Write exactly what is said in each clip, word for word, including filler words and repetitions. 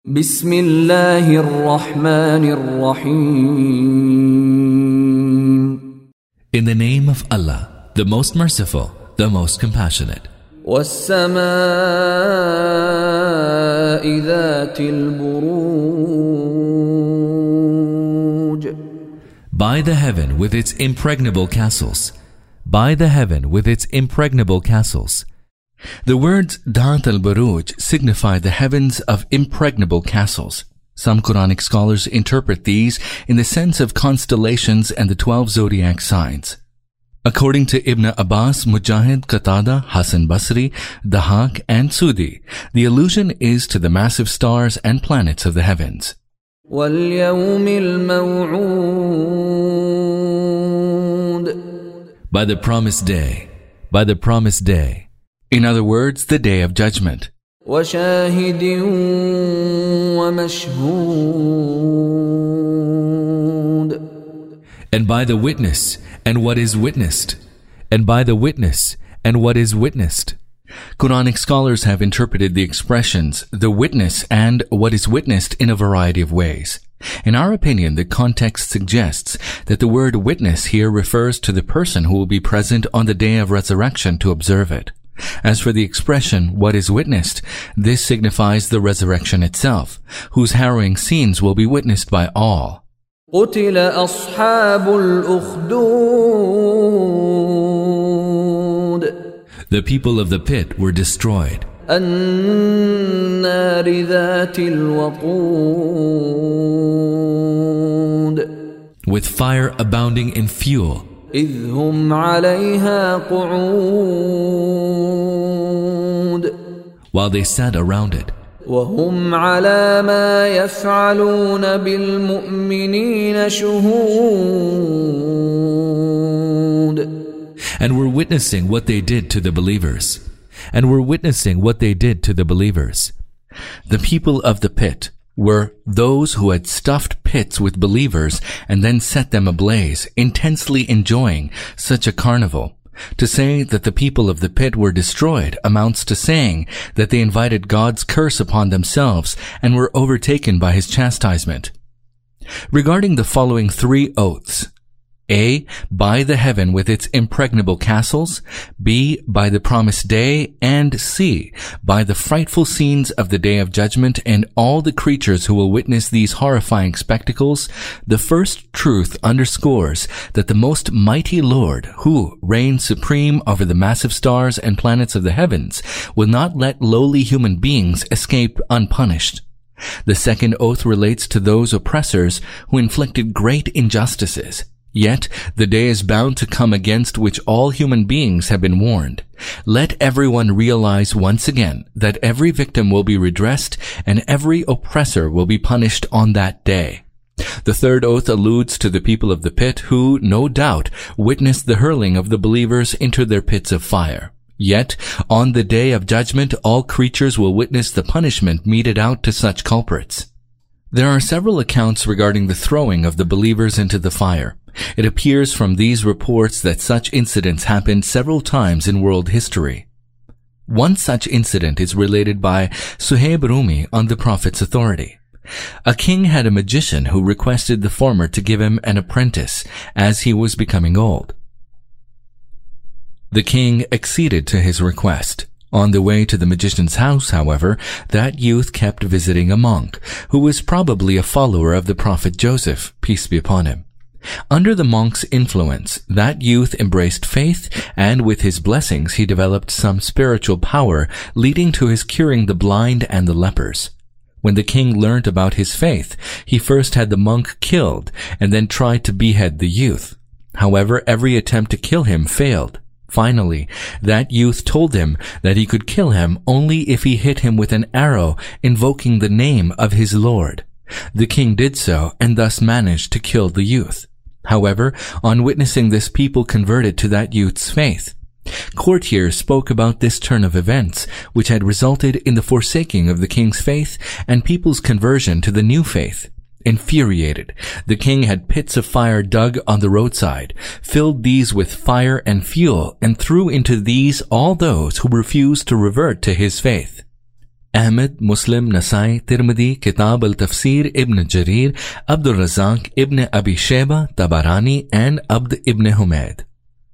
بسم الله الرحمن الرحيم. In the name of Allah, the most merciful, the most compassionate. والسماء ذات البروج. By the heaven with its impregnable castles. By the heaven with its impregnable castles. The words Dhat al-Buruj signify the heavens of impregnable castles. Some Quranic scholars interpret these in the sense of constellations and the twelve zodiac signs. According to Ibn Abbas, Mujahid, Qatada, Hasan Basri, Dahak, and Sudi, the allusion is to the massive stars and planets of the heavens. وَالْيَوْمِ الْمَوْعُودِ. By the promised day, by the promised day. In other words, the day of judgment. وَشَاهِدٍ وَمَشْهُودٍ. And by the witness and what is witnessed. And by the witness and what is witnessed. Quranic scholars have interpreted the expressions, the witness and what is witnessed in a variety of ways. In our opinion, the context suggests that the word witness here refers to the person who will be present on the day of resurrection to observe it. As for the expression, what is witnessed, this signifies the resurrection itself, whose harrowing scenes will be witnessed by all. قُتِلَ أَصْحَابُ الْأُخْدُودِ. The people of the pit were destroyed. النَّارِ ذَاتِ الْوَقُودِ. With fire abounding in fuel. إِذْ هُمْ عَلَيْهَا قُعُودٌ. While they sat around it. وَهُمْ عَلَى مَا يَفْعَلُونَ بِالْمُؤْمِنِينَ شُهُودٌ. And were witnessing what they did to the believers. And were witnessing what they did to the believers. The people of the pit were those who had stuffed pits with believers and then set them ablaze, intensely enjoying such a carnival. To say that the people of the pit were destroyed amounts to saying that they invited God's curse upon themselves and were overtaken by his chastisement. Regarding the following three oaths, A. By the heaven with its impregnable castles. B. By the promised day. And C. By the frightful scenes of the day of judgment and all the creatures who will witness these horrifying spectacles, the first truth underscores that the most mighty Lord, who reigns supreme over the massive stars and planets of the heavens, will not let lowly human beings escape unpunished. The second oath relates to those oppressors who inflicted great injustices. Yet the day is bound to come against which all human beings have been warned. Let everyone realize once again that every victim will be redressed and every oppressor will be punished on that day. The third oath alludes to the people of the pit who, no doubt, witnessed the hurling of the believers into their pits of fire. Yet, on the day of judgment, all creatures will witness the punishment meted out to such culprits. There are several accounts regarding the throwing of the believers into the fire. It appears from these reports that such incidents happened several times in world history. One such incident is related by Suhaib Rumi on the Prophet's authority. A king had a magician who requested the former to give him an apprentice as he was becoming old. The king acceded to his request. On the way to the magician's house, however, that youth kept visiting a monk, who was probably a follower of the Prophet Joseph, peace be upon him. Under the monk's influence, that youth embraced faith, and with his blessings he developed some spiritual power, leading to his curing the blind and the lepers. When the king learnt about his faith, he first had the monk killed, and then tried to behead the youth. However, every attempt to kill him failed. Finally, that youth told him that he could kill him only if he hit him with an arrow invoking the name of his Lord. The king did so and thus managed to kill the youth. However, on witnessing this, people converted to that youth's faith. Courtiers spoke about this turn of events, which had resulted in the forsaking of the king's faith and people's conversion to the new faith. Infuriated, the king had pits of fire dug on the roadside, filled these with fire and fuel, and threw into these all those who refused to revert to his faith. Ahmed, Muslim, Nasai, Tirmidhi, Kitab al-Tafsir, Ibn Jarir, Abdul Razak, Ibn Abi Shayba, Tabarani, and Abd ibn Humayd.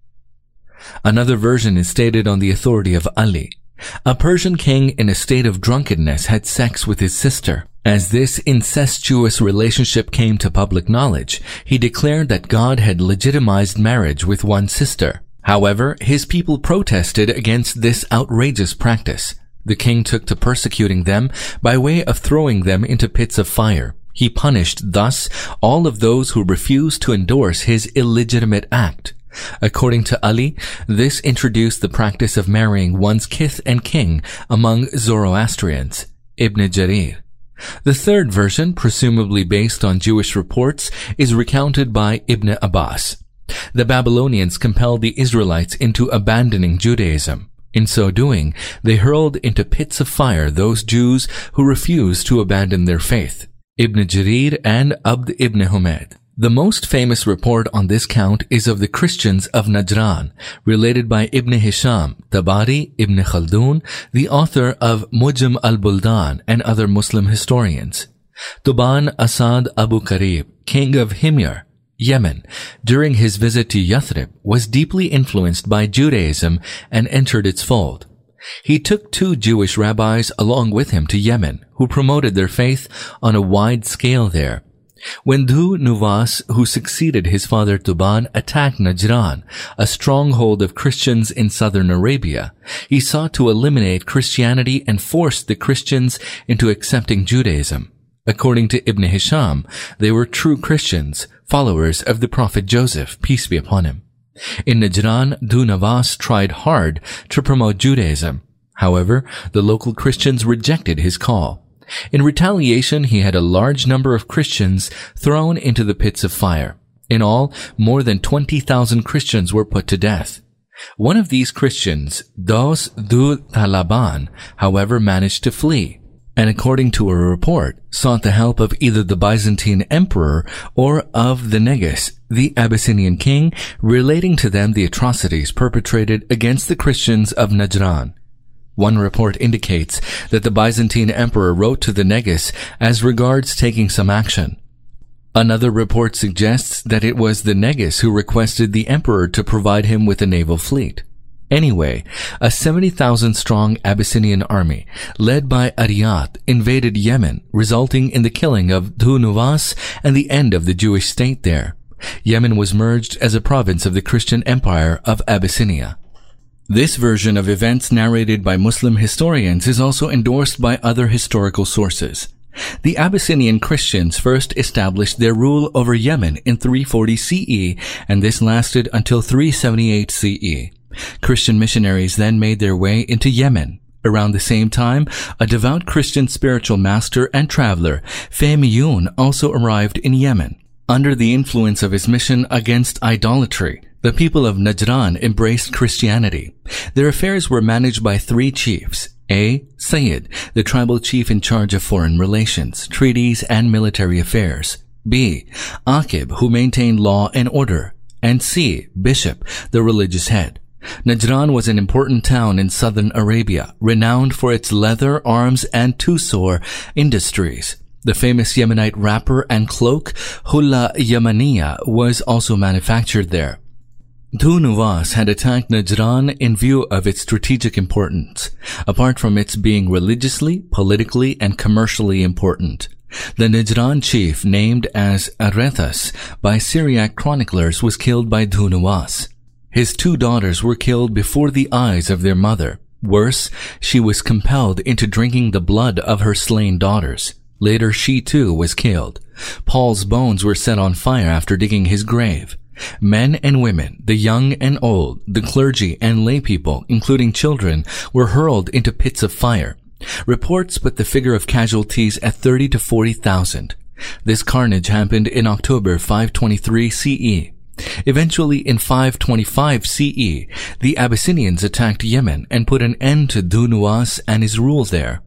Another version is stated on the authority of Ali. A Persian king in a state of drunkenness had sex with his sister. As this incestuous relationship came to public knowledge, he declared that God had legitimized marriage with one sister. However, his people protested against this outrageous practice. The king took to persecuting them by way of throwing them into pits of fire. He punished thus all of those who refused to endorse his illegitimate act. According to Ali, this introduced the practice of marrying one's kith and king among Zoroastrians. Ibn Jarir. The third version, presumably based on Jewish reports, is recounted by Ibn Abbas. The Babylonians compelled the Israelites into abandoning Judaism. In so doing, they hurled into pits of fire those Jews who refused to abandon their faith. Ibn Jarir and Abd ibn Humayd. The most famous report on this count is of the Christians of Najran, related by Ibn Hisham, Tabari, Ibn Khaldun, the author of Mujam al-Buldan, and other Muslim historians. Tuban Asad Abu Karib, king of Himyar, Yemen, during his visit to Yathrib, was deeply influenced by Judaism and entered its fold. He took two Jewish rabbis along with him to Yemen, who promoted their faith on a wide scale there. When Dhu Nuwas, who succeeded his father Tuban, attacked Najran, a stronghold of Christians in southern Arabia, he sought to eliminate Christianity and forced the Christians into accepting Judaism. According to Ibn Hisham, they were true Christians, followers of the Prophet Joseph, peace be upon him. In Najran, Dhu Nuwas tried hard to promote Judaism. However, the local Christians rejected his call. In retaliation, he had a large number of Christians thrown into the pits of fire. In all, more than twenty thousand Christians were put to death. One of these Christians, Dos Dhu Talaban, however, managed to flee, and according to a report, sought the help of either the Byzantine emperor or of the Negus, the Abyssinian king, relating to them the atrocities perpetrated against the Christians of Najran. One report indicates that the Byzantine emperor wrote to the Negus as regards taking some action. Another report suggests that it was the Negus who requested the emperor to provide him with a naval fleet. Anyway, a seventy thousand strong Abyssinian army, led by Ariyat, invaded Yemen, resulting in the killing of Dhu Nuwas and the end of the Jewish state there. Yemen was merged as a province of the Christian Empire of Abyssinia. This version of events narrated by Muslim historians is also endorsed by other historical sources. The Abyssinian Christians first established their rule over Yemen in three forty C E, and this lasted until three seventy-eight C E. Christian missionaries then made their way into Yemen. Around the same time, a devout Christian spiritual master and traveler, Faymiyun, also arrived in Yemen. Under the influence of his mission against idolatry, the people of Najran embraced Christianity. Their affairs were managed by three chiefs. A. Sayyid, the tribal chief in charge of foreign relations, treaties, and military affairs. B. Aqib, who maintained law and order. And C. Bishop, the religious head. Najran was an important town in southern Arabia, renowned for its leather, arms, and Tusor industries. The famous Yemenite wrapper and cloak, Hulla Yamaniya, was also manufactured there. Dhu Nuwas had attacked Najran in view of its strategic importance, apart from its being religiously, politically, and commercially important. The Najran chief, named as Arethas by Syriac chroniclers, was killed by Dhu Nuwas. His two daughters were killed before the eyes of their mother. Worse, she was compelled into drinking the blood of her slain daughters. Later, she too was killed. Paul's bones were set on fire after digging his grave. Men and women, the young and old, the clergy and lay people, including children, were hurled into pits of fire. Reports put the figure of casualties at thirty to forty thousand. This carnage happened in October five twenty-three C E. Eventually, in five twenty-five C E, the Abyssinians attacked Yemen and put an end to Dhu Nuwas and his rule there.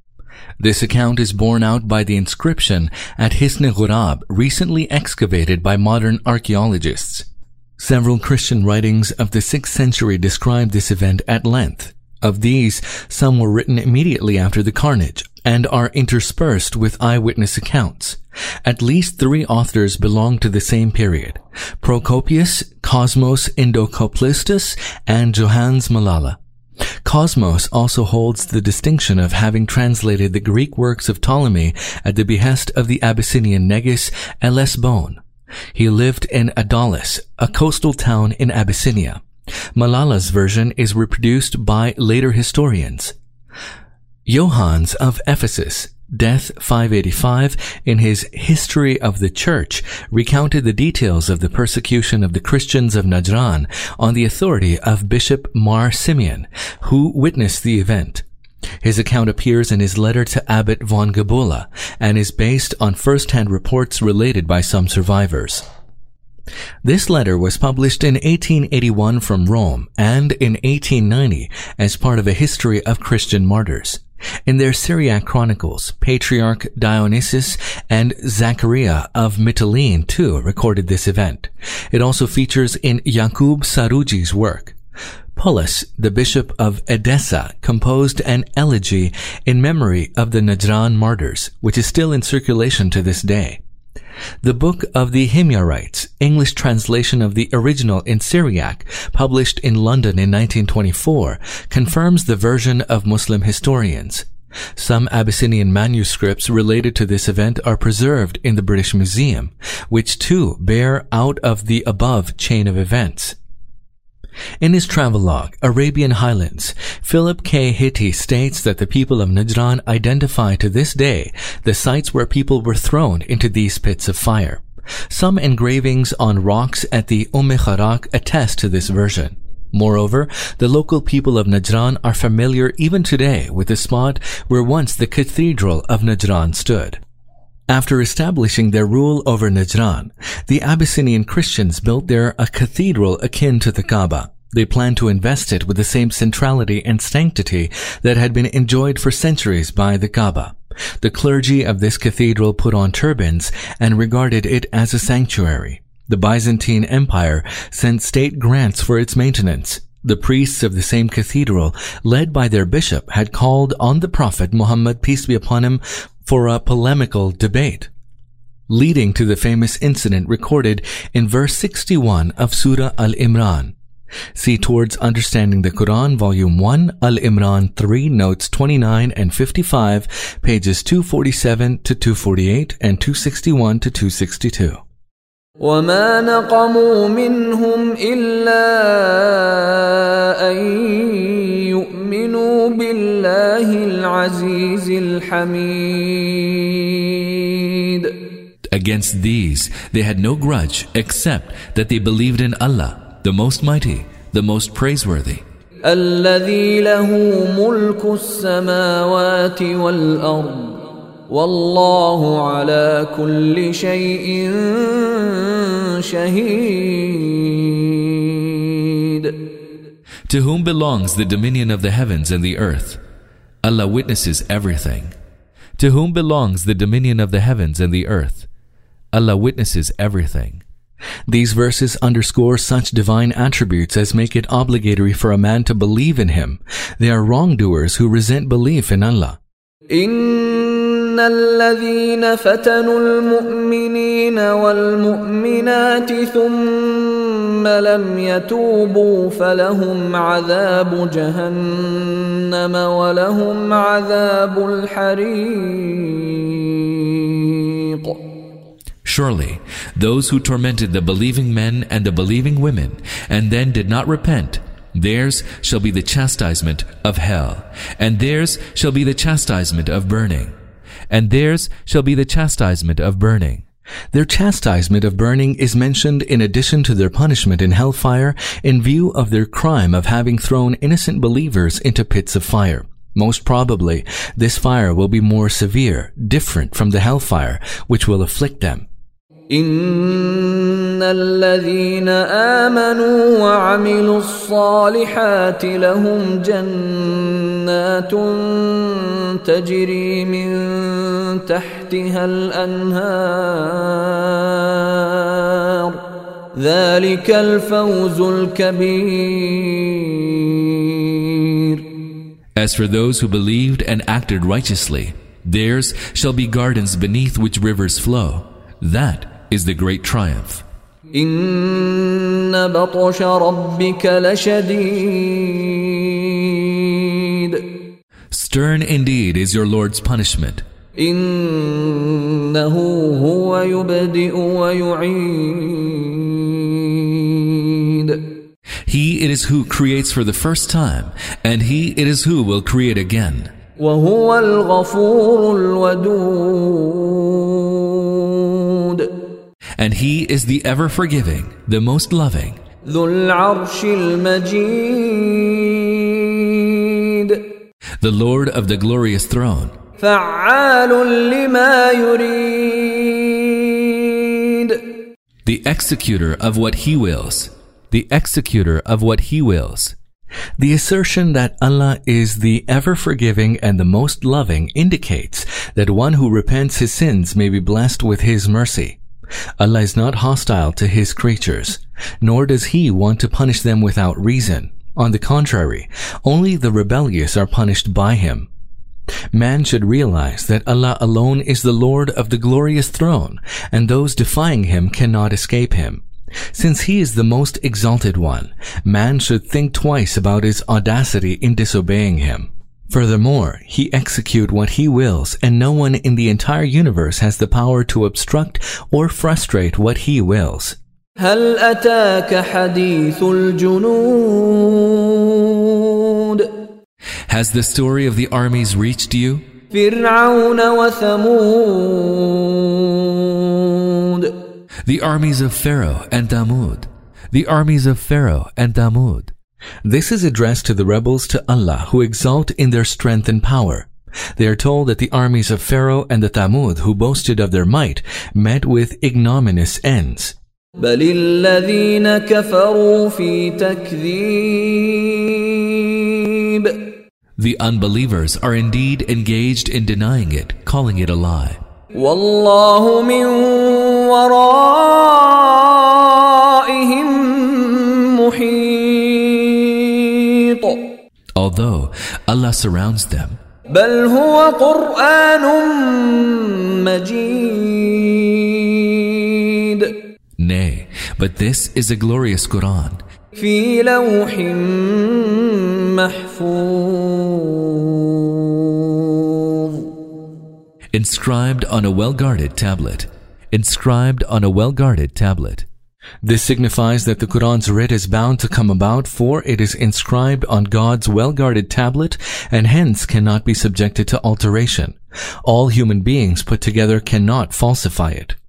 This account is borne out by the inscription at Hisn Ghurab, recently excavated by modern archaeologists. Several Christian writings of the sixth century describe this event at length. Of these, some were written immediately after the carnage and are interspersed with eyewitness accounts. At least three authors belong to the same period: Procopius, Cosmos Indocoplistus, and Johannes Malala. Cosmos also holds the distinction of having translated the Greek works of Ptolemy at the behest of the Abyssinian Negus Elesbone. He lived in Adalis, a coastal town in Abyssinia. Malala's version is reproduced by later historians. Johannes of Ephesus, death five eighty-five, in his History of the Church, recounted the details of the persecution of the Christians of Najran on the authority of Bishop Mar Simeon, who witnessed the event. His account appears in his letter to Abbot von Gabula and is based on first-hand reports related by some survivors. This letter was published in eighteen eighty-one from Rome and in eighteen ninety as part of a history of Christian martyrs. In their Syriac chronicles, Patriarch Dionysius and Zachariah of Mytilene too recorded this event. It also features in Yaqub Saruji's work. Paulus, the bishop of Edessa, composed an elegy in memory of the Najran martyrs, which is still in circulation to this day. The Book of the Himyarites, English translation of the original in Syriac, published in London in nineteen twenty-four, confirms the version of Muslim historians. Some Abyssinian manuscripts related to this event are preserved in the British Museum, which too bear out of the above chain of events. In his travelogue, Arabian Highlands, Philip K. Hitti states that the people of Najran identify to this day the sites where people were thrown into these pits of fire. Some engravings on rocks at the Umm Kharak attest to this version. Moreover, the local people of Najran are familiar even today with the spot where once the Cathedral of Najran stood. After establishing their rule over Najran, the Abyssinian Christians built there a cathedral akin to the Kaaba. They planned to invest it with the same centrality and sanctity that had been enjoyed for centuries by the Kaaba. The clergy of this cathedral put on turbans and regarded it as a sanctuary. The Byzantine Empire sent state grants for its maintenance. The priests of the same cathedral, led by their bishop, had called on the Prophet Muhammad, peace be upon him, for a polemical debate, leading to the famous incident recorded in verse sixty-one of Surah Al-Imran. See Towards Understanding the Quran, Volume one, Al-Imran three, Notes twenty-nine and fifty-five, pages two forty-seven to two forty-eight and two sixty-one to two sixty-two. وما نقموا منهم إلا أن يؤمنوا بالله العزيز الحميد. Against these they had no grudge except that they believed in Allah, the Most Mighty, the Most Praiseworthy. الذي له ملك السماوات والأرض والله على كل شيء شهيد. To whom belongs the dominion of the heavens and the earth? Allah witnesses everything. To whom belongs the dominion of the heavens and the earth? Allah witnesses everything. These verses underscore such divine attributes as make it obligatory for a man to believe in Him. They are wrongdoers who resent belief in Allah. إن الذين فتنوا المؤمنين والمؤمنات ثم لم يتوبوا فلهم عذاب جهنم ولهم عذاب الحريق. Surely, those who tormented the believing men and the believing women and then did not repent, theirs shall be the chastisement of hell, and theirs shall be the chastisement of burning, and theirs shall be the chastisement of burning. Their chastisement of burning is mentioned in addition to their punishment in hellfire in view of their crime of having thrown innocent believers into pits of fire. Most probably, this fire will be more severe, different from the hellfire, which will afflict them. إن الذين آمنوا وعملوا الصالحات لهم جنات تجري من تحتها الأنهار ذلك الفوز الكبير. As for those who believed and acted righteously, theirs shall be gardens beneath which rivers flow. That is the great triumph. إن بطش ربك لشديد. Stern indeed is your Lord's punishment. إنه هو يبدئ ويعيد. He it is who creates for the first time, and He it is who will create again. وهو الغفور الودود. And He is the ever-forgiving, the most loving. ذو العرش المجيد. The Lord of the glorious throne. فعال لما يريد. The executor of what He wills. The executor of what He wills. The assertion that Allah is the ever-forgiving and the most loving indicates that one who repents his sins may be blessed with His mercy. Allah is not hostile to His creatures, nor does He want to punish them without reason. On the contrary, only the rebellious are punished by Him. Man should realize that Allah alone is the Lord of the glorious throne, and those defying Him cannot escape Him. Since He is the most exalted one, man should think twice about his audacity in disobeying Him. Furthermore, He executes what He wills, and no one in the entire universe has the power to obstruct or frustrate what He wills. هل أتاك حديث الجنود. Has the story of the armies reached you? فرعون وثمود. The armies of Pharaoh and Thamud. The armies of Pharaoh and Thamud. This is addressed to the rebels to Allah who exult in their strength and power. They are told that the armies of Pharaoh and the Thamud who boasted of their might met with ignominious ends. بل الذين كفروا في تكذيب. The unbelievers are indeed engaged in denying it, calling it a lie. والله من ورائهم محيط. Although Allah surrounds them. بل هو قرآن مجيد. Nay, but this is a glorious Quran. في لوح محفوظ. Inscribed on a well-guarded tablet. Inscribed on a well-guarded tablet. This signifies that the Quran's writ is bound to come about, for it is inscribed on God's well-guarded tablet and hence cannot be subjected to alteration. All human beings put together cannot falsify it.